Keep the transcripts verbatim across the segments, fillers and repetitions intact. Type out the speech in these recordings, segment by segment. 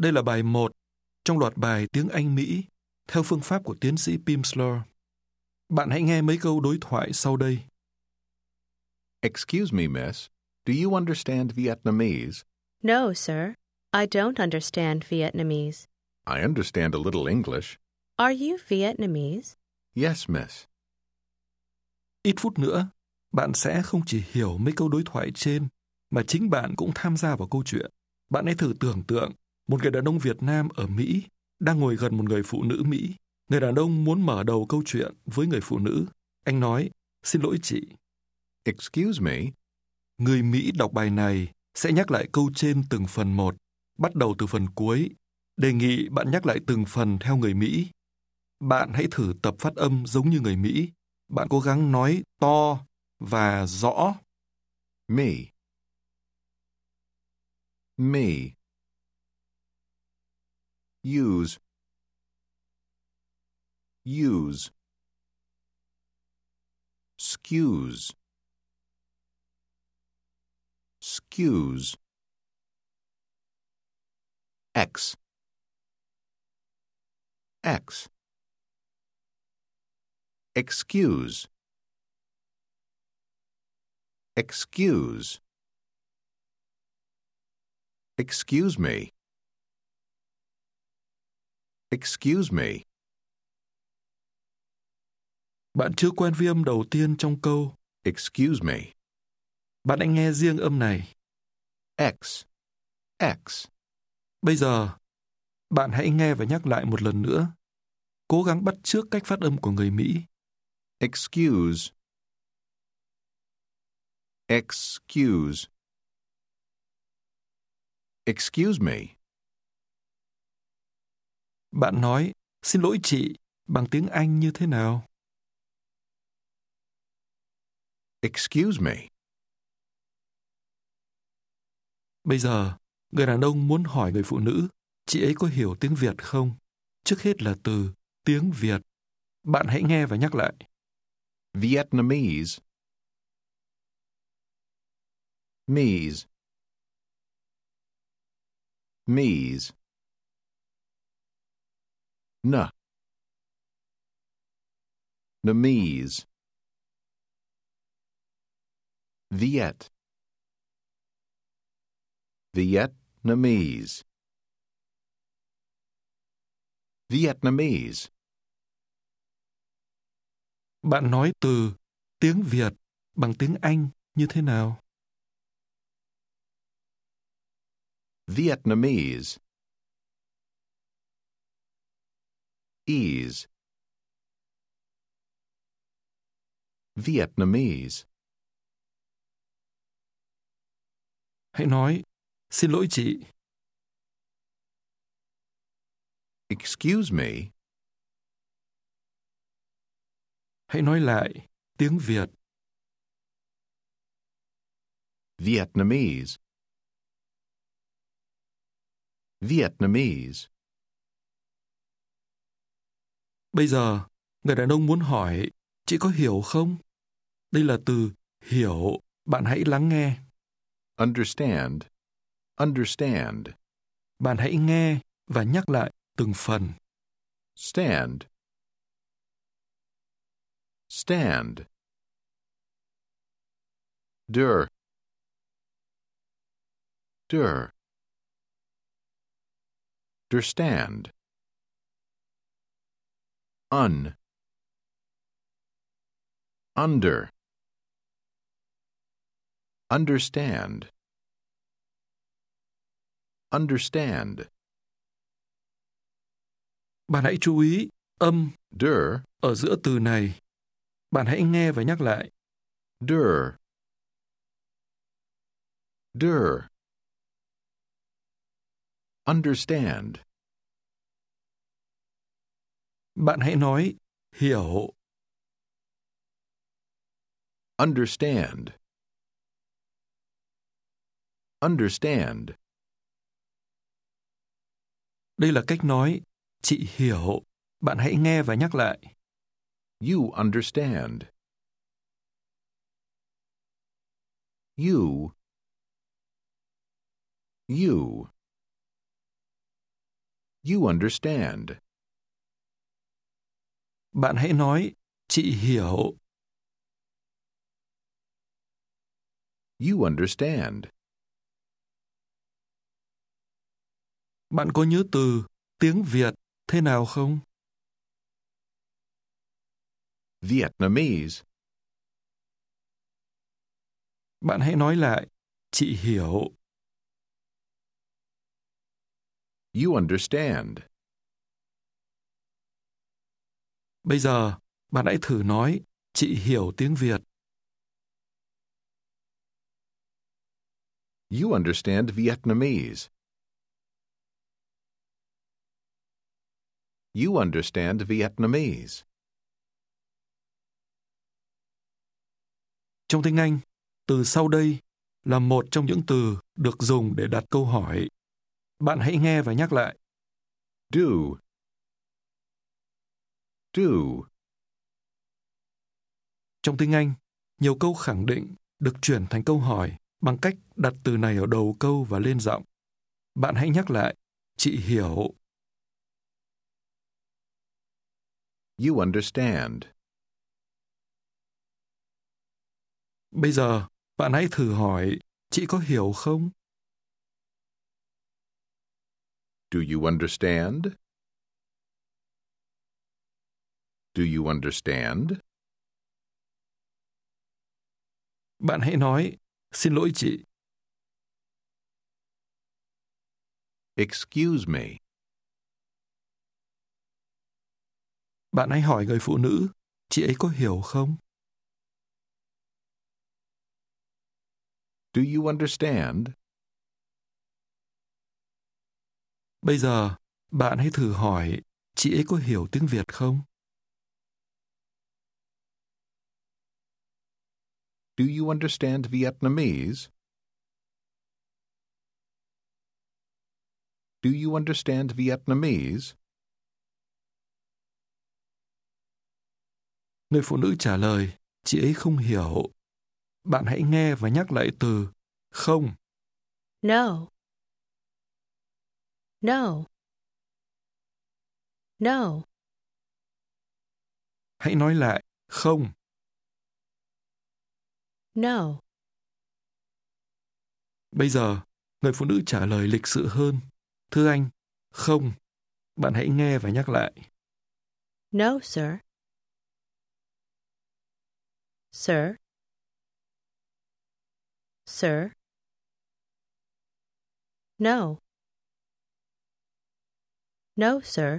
Đây là bài một trong loạt bài tiếng Anh Mỹ theo phương pháp của tiến sĩ Pimsleur. Bạn hãy nghe mấy câu đối thoại sau đây. Excuse me, miss. Do you understand Vietnamese? No, sir. I don't understand Vietnamese. I understand a little English. Are you Vietnamese? Yes, miss. Ít phút nữa, bạn sẽ không chỉ hiểu mấy câu đối thoại trên, mà chính bạn cũng tham gia vào câu chuyện. Bạn hãy thử tưởng tượng một người đàn ông Việt Nam ở Mỹ đang ngồi gần một người phụ nữ Mỹ. Người đàn ông muốn mở đầu câu chuyện với người phụ nữ. Anh nói, xin lỗi chị. Excuse me. Người Mỹ đọc bài này sẽ nhắc lại câu trên từng phần một, bắt đầu từ phần cuối. Đề nghị bạn nhắc lại từng phần theo người Mỹ. Bạn hãy thử tập phát âm giống như người Mỹ. Bạn cố gắng nói to và rõ. Me. Me. Use. Use. Excuse. Excuse. X. X. Excuse. Excuse. Excuse me. Excuse me. Bạn chưa quen với âm đầu tiên trong câu Excuse me. Bạn hãy nghe riêng âm này. X. X. Bây giờ, bạn hãy nghe và nhắc lại một lần nữa. Cố gắng bắt chước cách phát âm của người Mỹ. Excuse. Excuse. Excuse me. Bạn nói, xin lỗi chị, bằng tiếng Anh như thế nào? Excuse me. Bây giờ, người đàn ông muốn hỏi người phụ nữ, chị ấy có hiểu tiếng Việt không? Trước hết là từ tiếng Việt. Bạn hãy nghe và nhắc lại. Vietnamese. Mees. Mees. N. Namese. Viet. Vietnamese. Vietnamese. Bạn nói từ tiếng Việt bằng tiếng Anh như thế nào? Vietnamese. Ease. Vietnamese. Hãy nói, xin lỗi chị. Excuse me. Hãy nói lại, tiếng Việt. Vietnamese. Vietnamese. Bây giờ, người đàn ông muốn hỏi, chị có hiểu không? Đây là từ hiểu, bạn hãy lắng nghe. Understand. Understand. Bạn hãy nghe và nhắc lại từng phần. Stand. Stand. Der. Der. Understand. Un. Under. Understand. Understand. Bạn hãy chú ý âm Der. ở giữa từ này. Bạn hãy nghe và nhắc lại. Der. Der. Understand. Bạn hãy nói hiểu. Understand. Understand. Đây là cách nói chị hiểu. Bạn hãy nghe và nhắc lại. You understand. You. You. You understand. Bạn hãy nói, chị hiểu. You understand. Bạn có nhớ từ tiếng Việt thế nào không? Vietnamese. Bạn hãy nói lại, chị hiểu. You understand. Bây giờ, bạn hãy thử nói, chị hiểu tiếng Việt. You understand Vietnamese. You understand Vietnamese. Trong tiếng Anh, từ sau đây là một trong những từ được dùng để đặt câu hỏi. Bạn hãy nghe và nhắc lại. Do. Do. Trong tiếng Anh, nhiều câu khẳng định được chuyển thành câu hỏi bằng cách đặt từ này ở đầu câu và lên giọng. Bạn hãy nhắc lại, chị hiểu. You understand. Bây giờ, bạn hãy thử hỏi, chị có hiểu không? Do you understand? Do you understand? Bạn hãy nói, xin lỗi chị. Excuse me. Bạn hãy hỏi người phụ nữ, chị ấy có hiểu không? Do you understand? Bây giờ, bạn hãy thử hỏi, chị ấy có hiểu tiếng Việt không? Do you understand Vietnamese? Do you understand Vietnamese? Người phụ nữ trả lời, chị ấy không hiểu. Bạn hãy nghe và nhắc lại từ không. No. No. No. Hãy nói lại, không. No. Bây giờ, người phụ nữ trả lời lịch sự hơn. Thưa anh, không. Bạn hãy nghe và nhắc lại. No, sir. Sir. Sir. No. No, sir.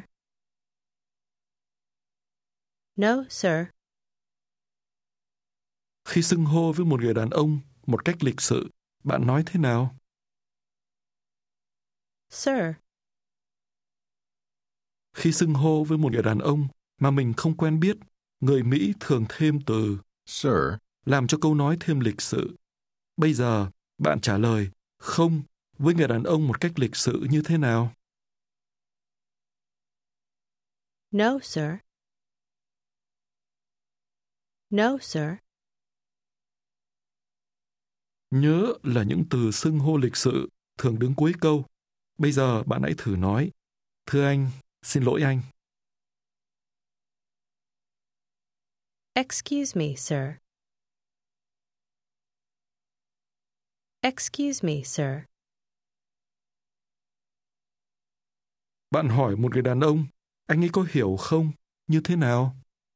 No, sir. Khi xưng hô với một người đàn ông một cách lịch sự, bạn nói thế nào? Sir. Khi xưng hô với một người đàn ông mà mình không quen biết, người Mỹ thường thêm từ Sir. làm cho câu nói thêm lịch sự. Bây giờ, bạn trả lời không với người đàn ông một cách lịch sự như thế nào? No, sir. No, sir. Nhớ là những từ xưng hô lịch sự thường đứng cuối câu. Bây giờ bạn hãy thử nói, thưa anh, xin lỗi anh. Excuse me, sir. Excuse me, sir. Bạn hỏi một người đàn ông, anh ấy có hiểu không? Như thế nào?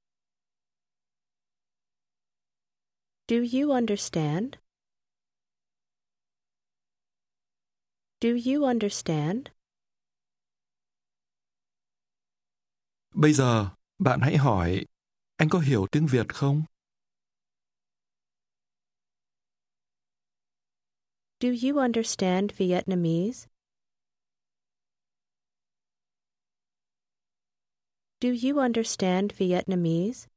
Do you understand? Do you understand? Bây giờ, bạn hãy hỏi, anh có hiểu tiếng Việt không? Do you understand Vietnamese? Do you understand Vietnamese?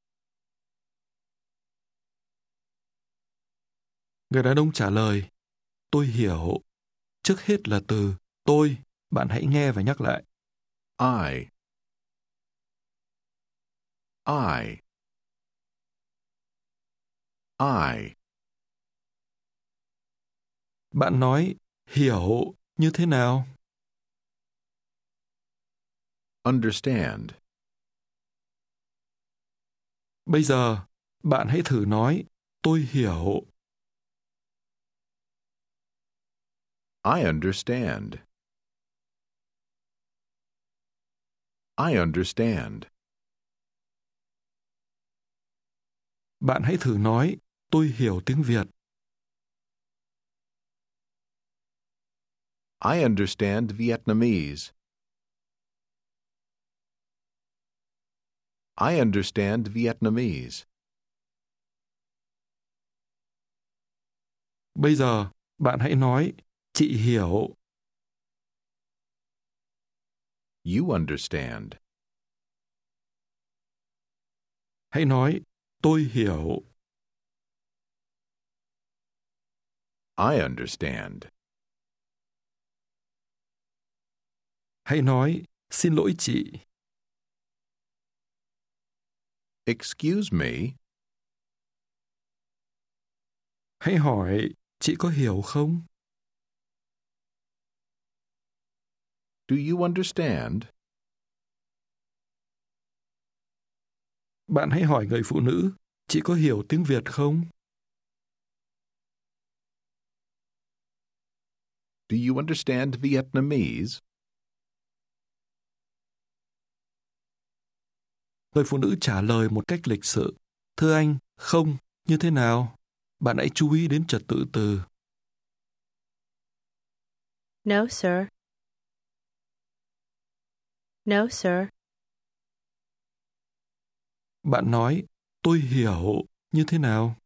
Người đàn ông trả lời, tôi hiểu. Trước hết là từ tôi, bạn hãy nghe và nhắc lại. I. I. I. Bạn nói hiểu như thế nào? understand. Bây giờ, bạn hãy thử nói, tôi hiểu. I understand. I understand. Bạn hãy thử nói, tôi hiểu tiếng Việt. I understand Vietnamese. I understand Vietnamese. Bây giờ, bạn hãy nói, chị hiểu. You understand. Hãy nói, tôi hiểu. I understand. Hãy nói, xin lỗi chị. Excuse me. Hãy hỏi, chị có hiểu không? Do you understand? Bạn hãy hỏi người phụ nữ, chị có hiểu tiếng Việt không? Do you understand Vietnamese? Người phụ nữ trả lời một cách lịch sự. Thưa anh, không, như thế nào? Bạn hãy chú ý đến trật tự từ. No, sir. No, sir. Bạn nói, tôi hiểu, như thế nào?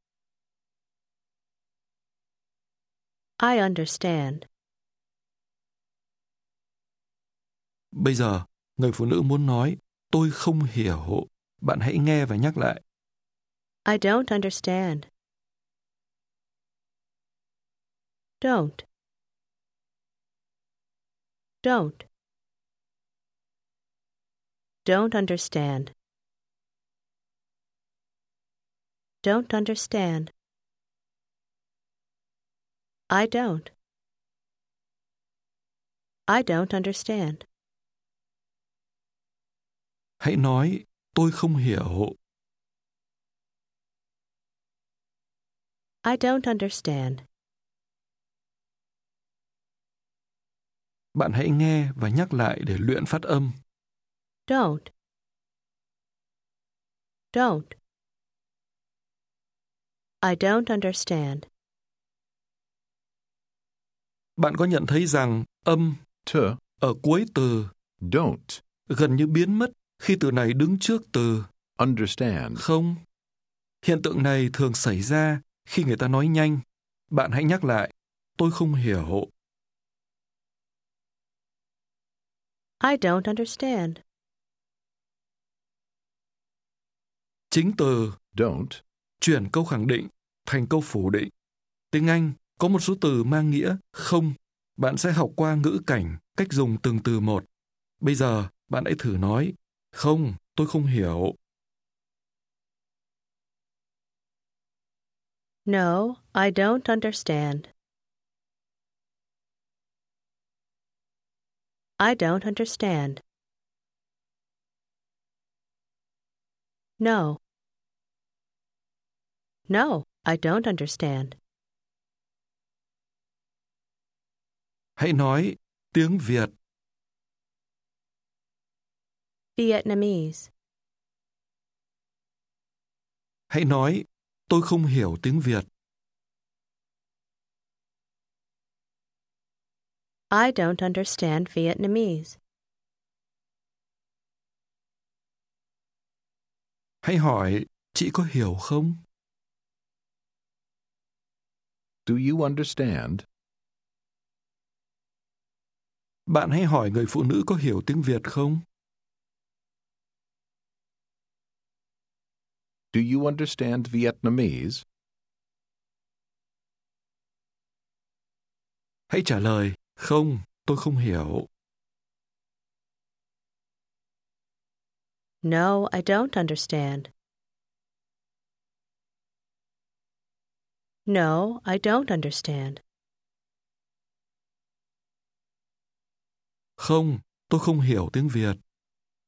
I understand. Bây giờ, người phụ nữ muốn nói, tôi không hiểu. Bạn hãy nghe và nhắc lại. I don't understand. Don't. Don't. Don't understand. Don't understand. I don't. I don't understand. Hãy nói, tôi không hiểu. I don't understand. Bạn hãy nghe và nhắc lại để luyện phát âm. Don't. Don't. I don't understand. Bạn có nhận thấy rằng âm To. ở cuối từ Don't. gần như biến mất khi từ này đứng trước từ Understand. không? Hiện tượng này thường xảy ra khi người ta nói nhanh. Bạn hãy nhắc lại, tôi không hiểu. I don't understand. Chính từ Don't. chuyển câu khẳng định thành câu phủ định. Tiếng Anh có một số từ mang nghĩa không. Bạn sẽ học qua ngữ cảnh, cách dùng từng từ một. Bây giờ, bạn hãy thử nói, không, tôi không hiểu. No, I don't understand. I don't understand. No. No, I don't understand. Hãy nói tiếng Việt. Vietnamese. Hãy nói, tôi không hiểu tiếng Việt. I don't understand Vietnamese. Hãy hỏi, chị có hiểu không? Do you understand? Bạn hãy hỏi người phụ nữ có hiểu tiếng Việt không? Do you understand Vietnamese? Hãy trả lời, không, tôi không hiểu. No, I don't understand. No, I don't understand. Không, tôi không hiểu tiếng Việt.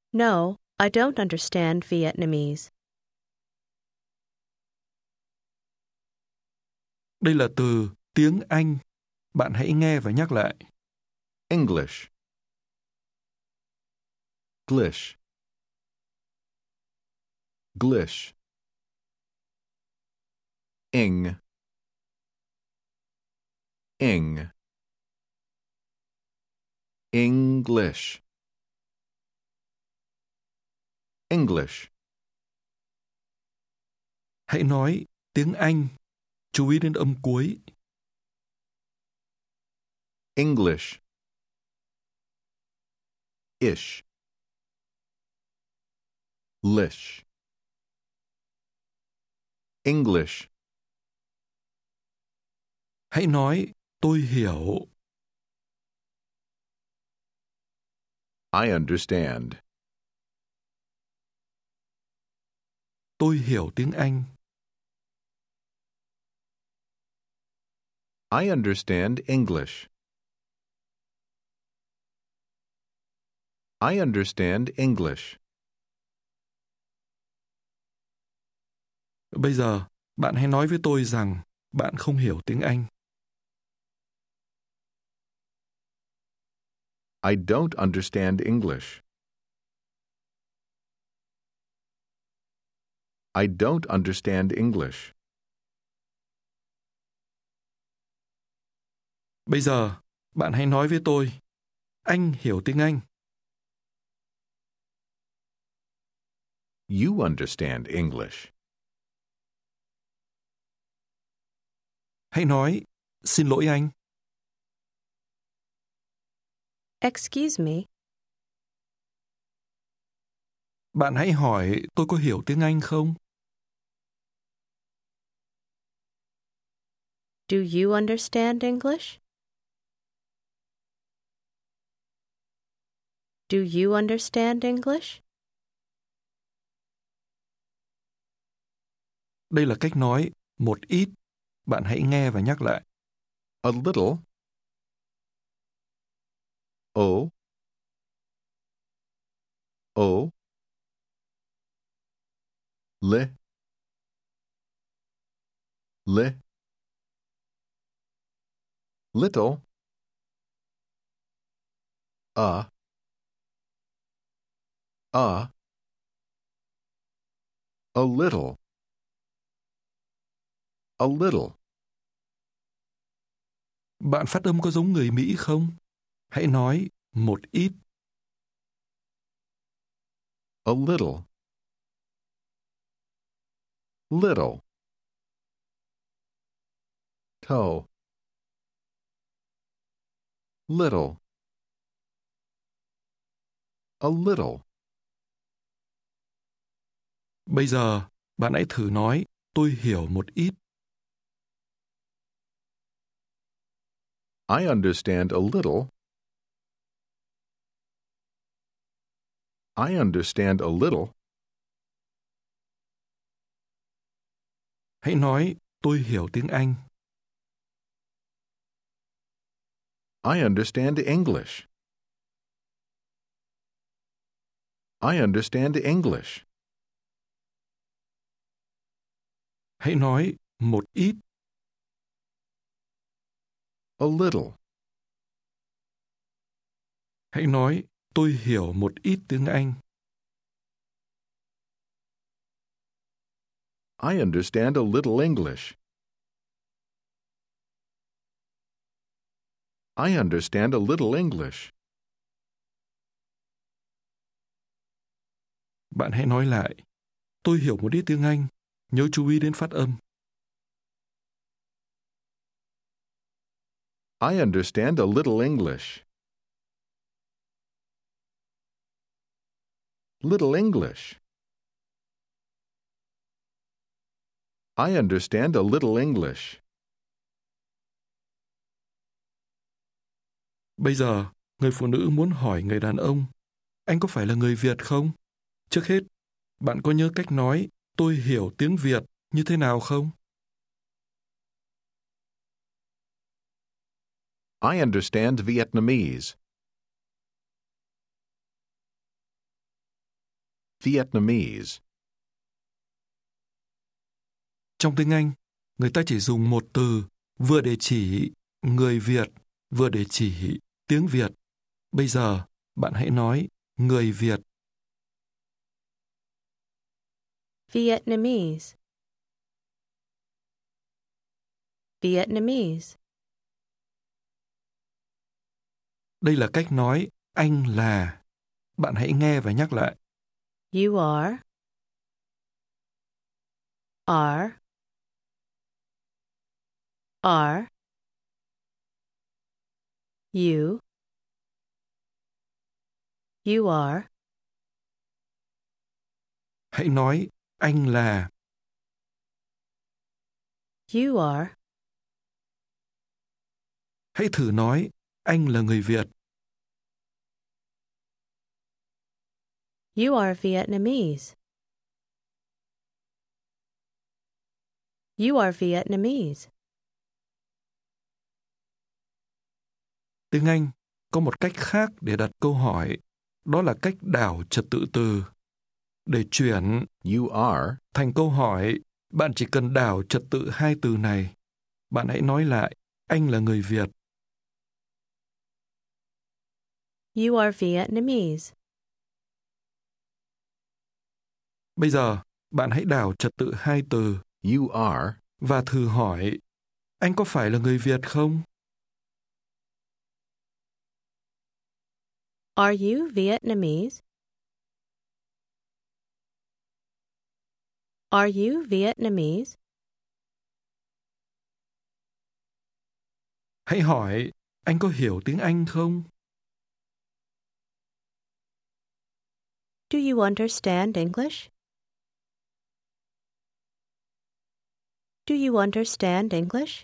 No, I don't understand Vietnamese. Đây là từ tiếng Anh. Bạn hãy nghe và nhắc lại. English. Glish. Glish. Ing. Ing. English. English. Hãy nói tiếng Anh. Chú ý đến âm cuối. English. Ish. Lish. English. Hãy nói tôi hiểu. I understand. Tôi hiểu tiếng Anh. I understand English. I understand English. Bây giờ, bạn hãy nói với tôi rằng bạn không hiểu tiếng Anh. I don't understand English. I don't understand English. Bây giờ, bạn hãy nói với tôi. Anh hiểu tiếng Anh. You understand English. Hãy nói, xin lỗi anh. Excuse me. Bạn hãy hỏi tôi có hiểu tiếng Anh không? Do you understand English? Do you understand English? Đây là cách nói một ít. Bạn hãy nghe và nhắc lại. A little. Oh. Oh. Le. Le. Little. A. A. A little. A little. Bạn phát âm có giống người Mỹ không? Hãy nói một ít. A little. Little. Toe. Little. A little. Bây giờ, bạn hãy thử nói tôi hiểu một ít. I understand a little. I understand a little. Hãy nói tôi hiểu tiếng Anh. I understand English. I understand English. Hãy nói một ít. A little. Hãy nói tôi hiểu một ít tiếng Anh. I understand a little English. I understand a little English. Bạn hãy nói lại. Tôi hiểu một ít tiếng Anh. Nhớ chú ý đến phát âm. I understand a little English. Little English. I understand a little English. Bây giờ, người phụ nữ muốn hỏi người đàn ông, anh có phải là người Việt không? Trước hết, bạn có nhớ cách nói tôi hiểu tiếng Việt như thế nào không? I understand Vietnamese. Vietnamese. Trong tiếng Anh, người ta chỉ dùng một từ vừa để chỉ người Việt, vừa để chỉ tiếng Việt. Bây giờ, bạn hãy nói người Việt. Vietnamese. Vietnamese. Đây là cách nói anh là. Bạn hãy nghe và nhắc lại. You are. Are. Are. You. You are. Hãy nói anh là. You are. Hãy thử nói anh là người Việt. You are Vietnamese. You are Vietnamese. Tiếng Anh có một cách khác để đặt câu hỏi. Đó là cách đảo trật tự từ. Để chuyển You are. thành câu hỏi, bạn chỉ cần đảo trật tự hai từ này. Bạn hãy nói lại, anh là người Việt. You are Vietnamese. Bây giờ, bạn hãy đảo trật tự hai từ You are. và thử hỏi, anh có phải là người Việt không? Are you Vietnamese? Are you Vietnamese? Hãy hỏi, anh có hiểu tiếng Anh không? Do you understand English? Do you understand English?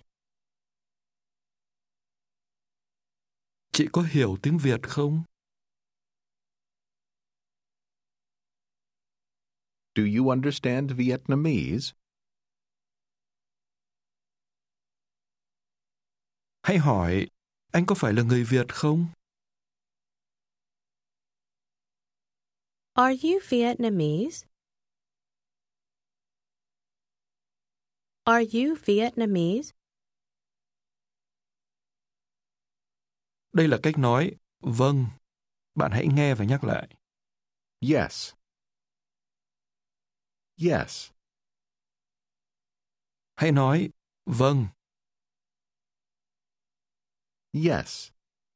Chị có hiểu tiếng Việt không? Do you understand Vietnamese? Hãy hỏi, anh có phải là người Việt không? Are you Vietnamese? Are you Vietnamese? Đây là cách nói vâng. Bạn hãy nghe và nhắc lại. Yes. Yes. Hãy nói vâng. Yes.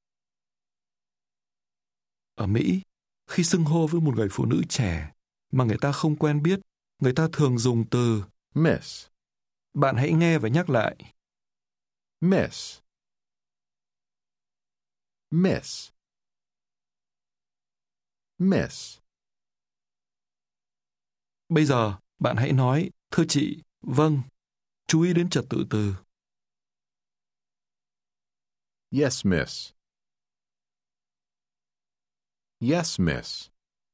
Ở Mỹ, khi xưng hô với một người phụ nữ trẻ mà người ta không quen biết, người ta thường dùng từ Miss. Bạn hãy nghe và nhắc lại. Miss. Miss. Miss. Bây giờ, bạn hãy nói, thưa chị, vâng. Chú ý đến trật tự từ. Yes, miss. Yes, miss.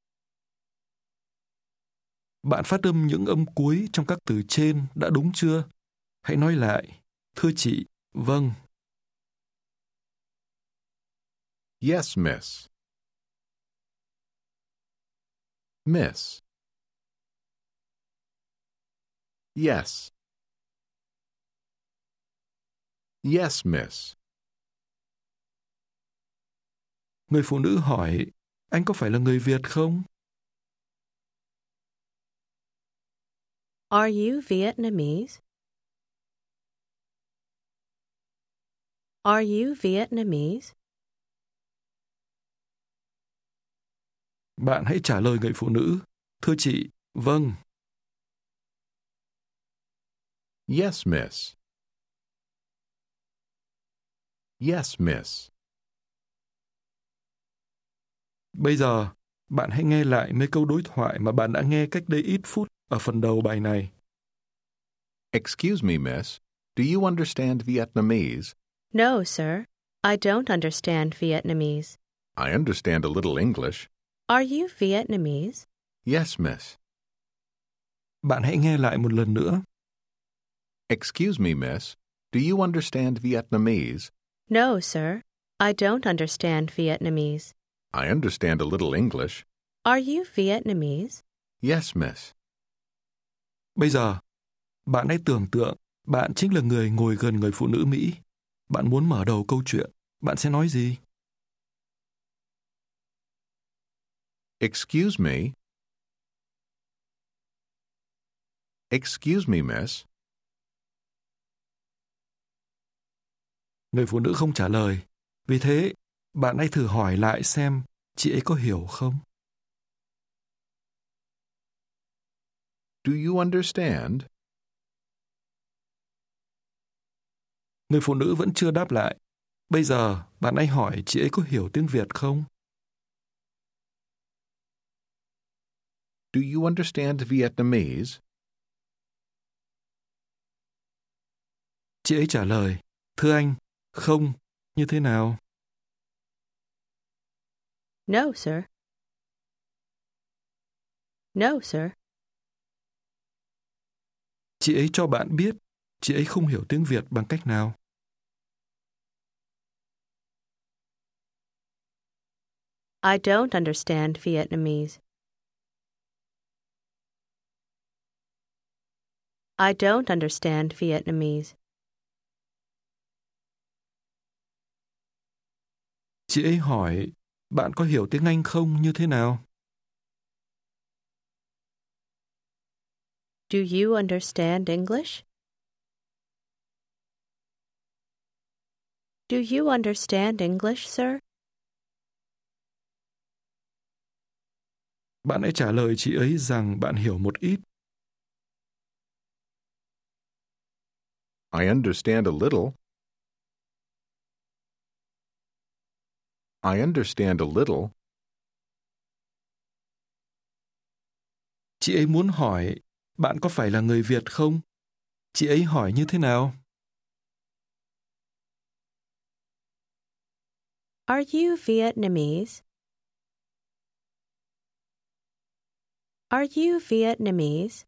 Bạn phát âm những âm cuối trong các từ trên đã đúng chưa? Hãy nói lại, thưa chị, vâng. Yes, miss. Miss. Yes. Yes, miss. Người phụ nữ hỏi, anh có phải là người Việt không? Are you Vietnamese? Are you Vietnamese? Bạn hãy trả lời người phụ nữ, thưa chị, vâng. Yes, miss. Yes, miss. Bây giờ, bạn hãy nghe lại mấy câu đối thoại mà bạn đã nghe cách đây ít phút ở phần đầu bài này. Excuse me, miss. Do you understand Vietnamese? No, sir. I don't understand Vietnamese. I understand a little English. Are you Vietnamese? Yes, miss. Bạn hãy nghe lại một lần nữa. Excuse me, miss. Do you understand Vietnamese? No, sir. I don't understand Vietnamese. I understand a little English. Are you Vietnamese? Yes, miss. Bây giờ, bạn hãy tưởng tượng bạn chính là người ngồi gần người phụ nữ Mỹ. Bạn muốn mở đầu câu chuyện. Bạn sẽ nói gì? Excuse me. Excuse me, miss. Người phụ nữ không trả lời. Vì thế, bạn hãy thử hỏi lại xem chị ấy có hiểu không? Do you understand? Người phụ nữ vẫn chưa đáp lại. Bây giờ, bạn hãy hỏi chị ấy có hiểu tiếng Việt không? Do you understand Vietnamese? Chị ấy trả lời, thưa anh, không, như thế nào? No, sir. No, sir. Chị ấy cho bạn biết chị ấy không hiểu tiếng Việt bằng cách nào? I don't understand Vietnamese. I don't understand Vietnamese. Chị ấy hỏi, bạn có hiểu tiếng Anh không như thế nào? Do you understand English? Do you understand English, sir? Bạn hãy trả lời chị ấy rằng bạn hiểu một ít. I understand a little. I understand a little. Chị ấy muốn hỏi, bạn có phải là người Việt không? Chị ấy hỏi như thế nào? Are you Vietnamese? Are you Vietnamese?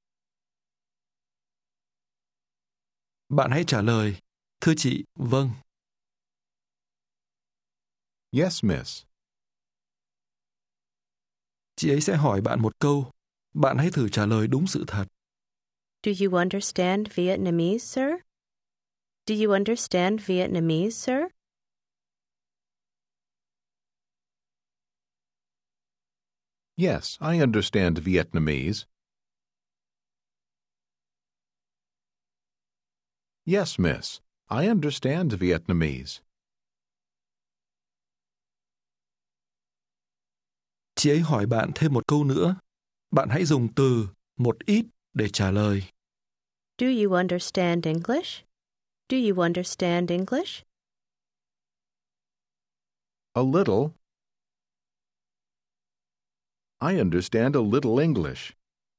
Bạn hãy trả lời, thưa chị, vâng. Yes, miss. Chị ấy sẽ hỏi bạn một câu. Bạn hãy thử trả lời đúng sự thật. Do you understand Vietnamese, sir? Do you understand Vietnamese, sir? Yes, I understand Vietnamese. Yes, miss. I understand Vietnamese. Chị ấy hỏi bạn thêm một câu nữa. Bạn hãy dùng từ một ít để trả lời. Do you understand English? Do you understand English? A little. I understand a little English.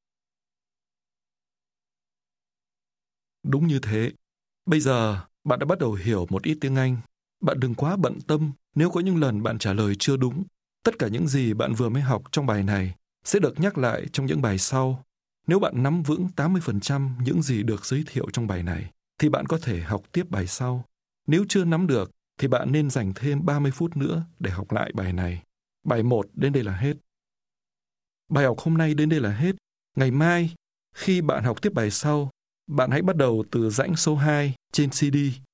Đúng như thế. Bây giờ, bạn đã bắt đầu hiểu một ít tiếng Anh. Bạn đừng quá bận tâm nếu có những lần bạn trả lời chưa đúng. Tất cả những gì bạn vừa mới học trong bài này sẽ được nhắc lại trong những bài sau. Nếu bạn nắm vững tám mươi phần trăm những gì được giới thiệu trong bài này, thì bạn có thể học tiếp bài sau. Nếu chưa nắm được, thì bạn nên dành thêm ba mươi phút nữa để học lại bài này. Bài một đến đây là hết. Bài học hôm nay đến đây là hết. Ngày mai, khi bạn học tiếp bài sau, bạn hãy bắt đầu từ rãnh số hai trên xê đê